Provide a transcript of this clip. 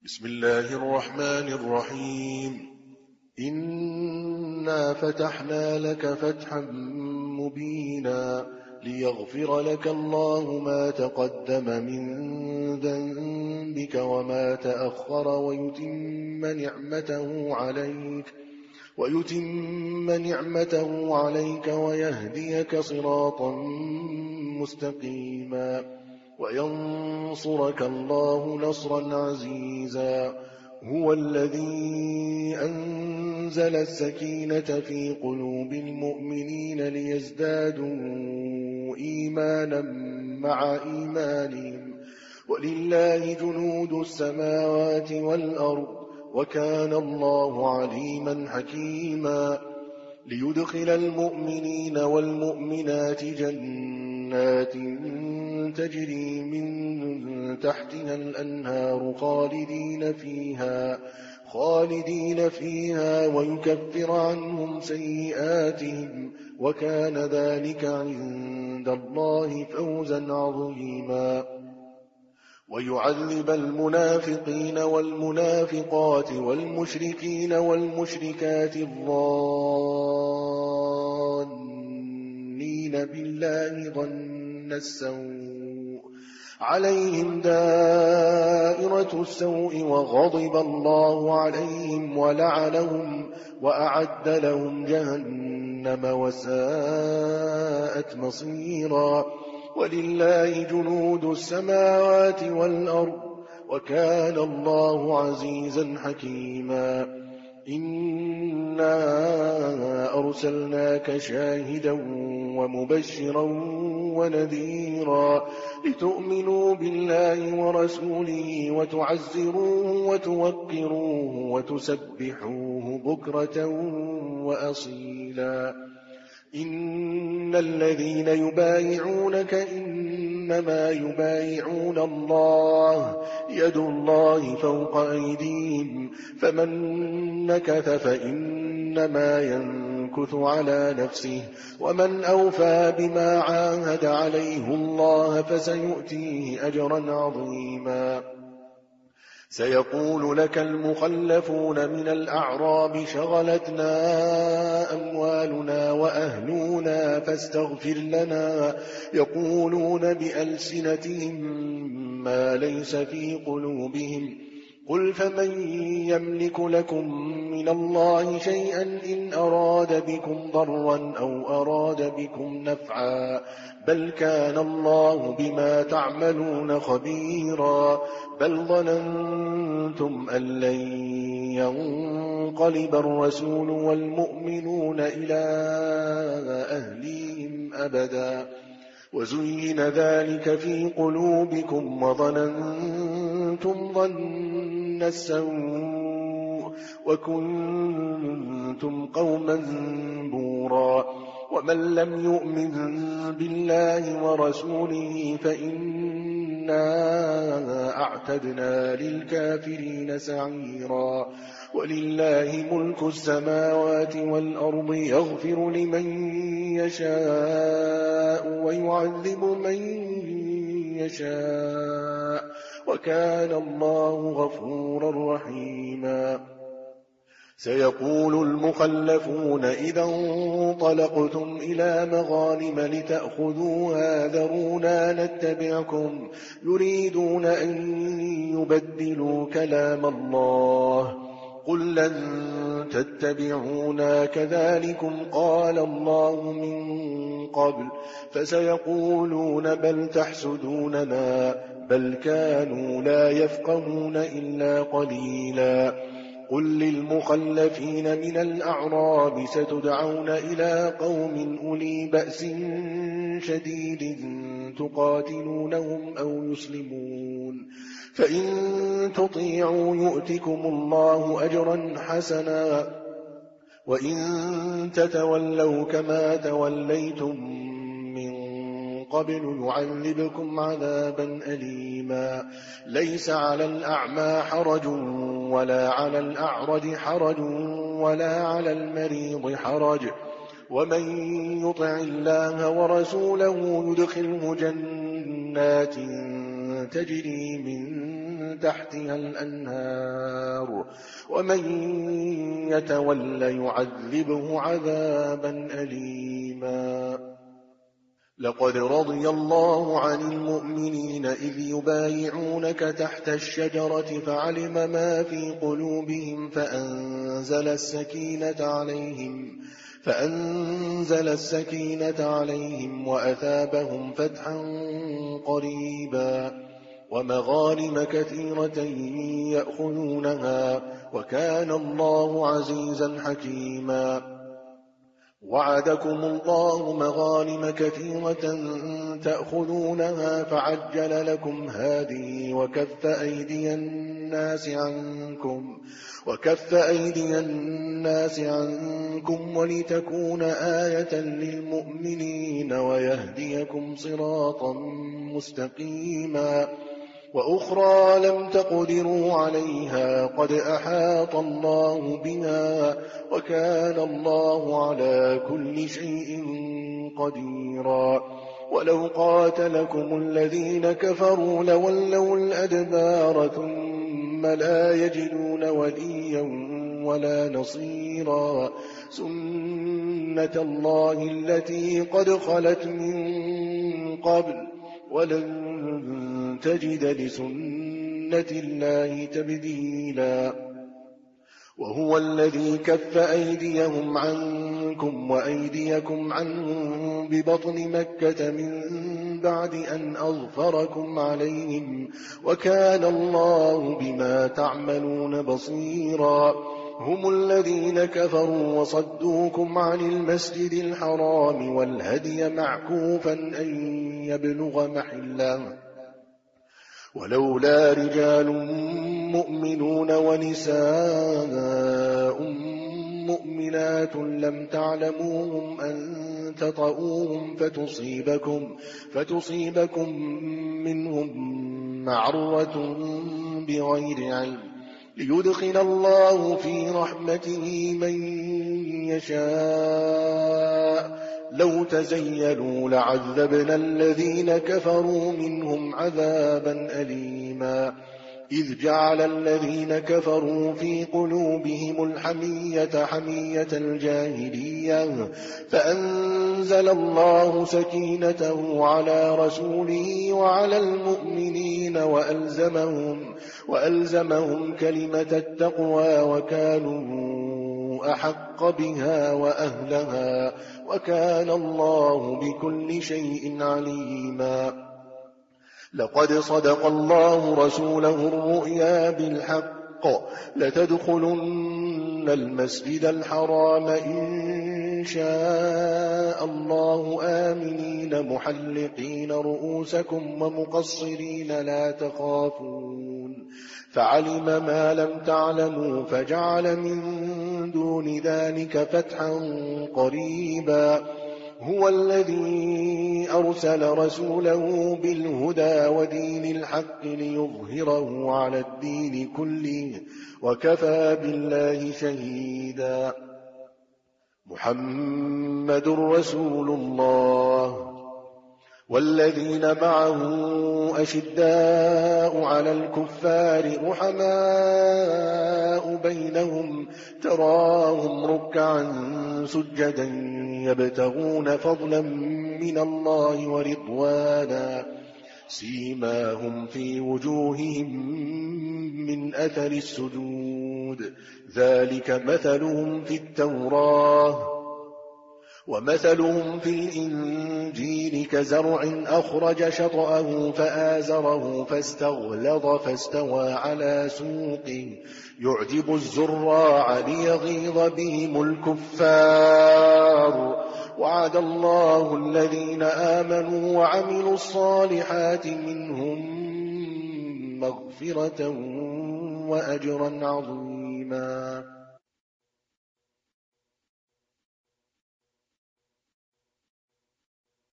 بسم الله الرحمن الرحيم. إنا فتحنا لك فتحا مبينا ليغفر لك الله ما تقدم من ذنبك وما تأخر ويتم نعمته عليك ويهديك صراطا مستقيما وينصرك الله نصرا عزيزا. هو الذي أنزل السكينة في قلوب المؤمنين ليزدادوا إيمانا مع إيمانهم ولله جنود السماوات والأرض وكان الله عليما حكيما. ليدخل المؤمنين والمؤمنات جنات تجري من تحتها الأنهار خالدين فيها ويكفر عنهم سيئاتهم وكان ذلك عند الله فوزا عظيما. ويعذب المنافقين والمنافقات والمشركين والمشركات الظانين بالله ظن السوء عليهم دائرة السوء وغضب الله عليهم ولعنهم وأعد لهم جهنم وساءت مصيرا. ولله جنود السماوات والأرض وكان الله عزيزا حكيما. إنا أرسلناك شاهدا ومبشرا ونذيرا لتؤمنوا بالله ورسوله وتعزروه وتوقروه وتسبحوه بكرة وأصيلا. إن الذين يبايعونك إنما يبايعون الله يد الله فوق أيديهم فمن نكث فإنما ينكث على نفسه ومن أوفى بما عاهد عليه الله فسيؤتيه أجرا عظيما. سيقول لك المخلفون من الأعراب شغلتنا أموالنا وأهلنا فاستغفر لنا يقولون بألسنتهم ما ليس في قلوبهم قل فمن يملك لكم من الله شيئا إن أراد بكم ضرا أو أراد بكم نفعا بل كان الله بما تعملون خبيرا. بل ظننتم أن لن ينقلب الرسول والمؤمنون إلى أهليهم أبدا وزين ذلك في قلوبكم وظننتم ظن السوء وكنتم قوما بورا. ومن لم يؤمن بالله ورسوله فإنا أعتدنا للكافرين سعيرا. ولله ملك السماوات والأرض يغفر لمن يشاء ويعذب من يشاء وكان الله غفورا رحيما. سيقول المخلفون إذا انطلقتم إلى مغانم لتأخذوها ذرونا نتبعكم يريدون أن يبدلوا كلام الله قل لن تتبعونا كذلكم قال الله من قبل فسيقولون بل تحسدوننا بل كانوا لا يفقهون إلا قليلا. قل للمخلفين من الأعراب ستدعون إلى قوم أولي بأس شديد تقاتلونهم أو يسلمون فإن تطيعوا يؤتكم الله أجرا حسنا وإن تتولوا كما توليتم من قبل يعذبكم عذابا أليما. ليس على الأعمى حرج ولا على الأعرج حرج ولا على المريض حرج ومن يطع الله ورسوله يدخله جنات تجري من تحتها الأنهار ومن يتول يعذبه عذابا أليما. لقد رضي الله عن المؤمنين إذ يبايعونك تحت الشجرة فعلم ما في قلوبهم فأنزل السكينة عليهم وأثابهم فتحا قريبا ومغانم كثيرة يأخذونها وكان الله عزيزا حكيما. وعدكم الله مغانم كثيرة تأخذونها فعجل لكم هذه وكف أيدي الناس عنكم ولتكون آية للمؤمنين ويهديكم صراطا مستقيما. وأخرى لم تقدروا عليها قد أحاط الله بها وكان الله على كل شيء قديرا. ولو قاتلكم الذين كفروا لولوا الأدبار ثم لا يجدون وليا ولا نصيرا. سنة الله التي قد خلت من قبل ولن تجد لسنة الله تبديلا. وهو الذي كف أيديهم عنكم وأيديكم عنهم ببطن مكة من بعد أن أظفركم عليهم وكان الله بما تعملون بصيرا. هم الذين كفروا وصدوكم عن المسجد الحرام والهدي معكوفا أن يبلغ محله ولولا رجال مؤمنون ونساء مؤمنات لم تعلموهم أن تطؤوهم فتصيبكم منهم معرة بغير علم ليدخل الله في رحمته من يشاء. لو تزيلوا لعذبنا الذين كفروا منهم عذابا أليما. إذ جعل الذين كفروا في قلوبهم الحمية حمية الجاهلية فأنزل الله سكينته على رسوله وعلى المؤمنين وألزمهم كلمة التقوى وكانوا أحق بها وأهلها وكان الله بكل شيء عليما. لقد صدق الله رسوله الرؤيا بالحق لتدخلن المسجد الحرام إن شاء الله آمنين محلقين رؤوسكم ومقصرين لا تخافون فعلم ما لم تعلموا فجعل من دون ذلك فتحا قريبا. هو الذي أرسل رسوله بالهدى ودين الحق ليظهره على الدين كله وكفى بالله شهيدا. محمد رسول الله والذين معه أشداء على الكفار رحماء بينهم تراهم ركعا سجدا يبتغون فضلا من الله ورضوانا سيماهم في وجوههم من أثر السجود ذلك مثلهم في التوراة ومثلهم في الإنجيل كزرع أخرج شطأه فآزره فاستغلظ فاستوى على سوقه يعجب الزراع ليغيظ بهم الكفار. وعد الله الذين آمنوا وعملوا الصالحات منهم مغفرة وأجرا عظيما.